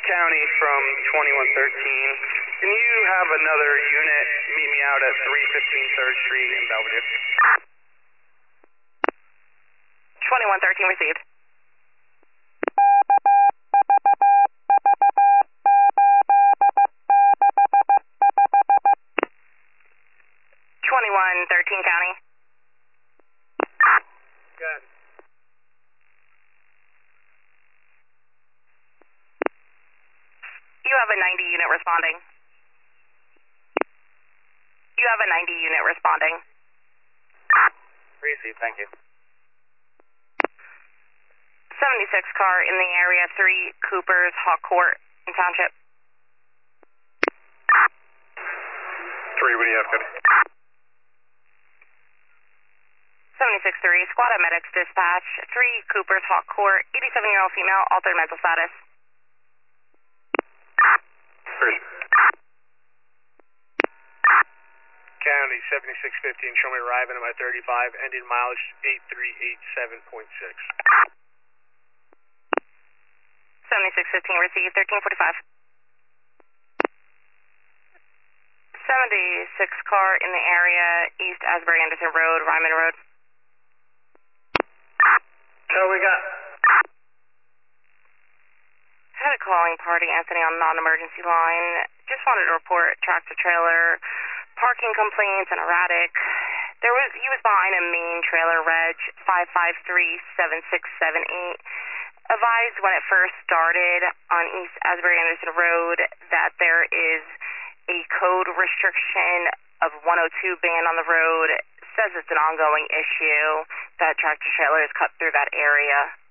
County from 2113. Can you have another unit meet me out at 315 3rd Street in Belvedere? 2113 received. County. Good. You have a 90 unit responding. You have a 90 unit responding. Received, thank you. 76 car in the area, 3 Coopers, Hawk Court in Township. 3, what do you have, Cody? 76-3, squad of medics dispatch, 3 Coopers, Hawk Court, 87-year-old female, altered mental status. County 7615, show me arriving at my 35, ending mileage 8387.6. 7615 received, 1345. 76 car in the area, East Asbury Anderson Road, Ryman Road. So we got... Had a calling party, Anthony, on non-emergency line. Just wanted to report tractor trailer, parking complaints, and erratic. He was behind a main trailer, reg 5537678. Advised when it first started on East Asbury Anderson Road that there is a code restriction of 102 ban on the road. Says it's an ongoing issue that tractor trailers cut through that area.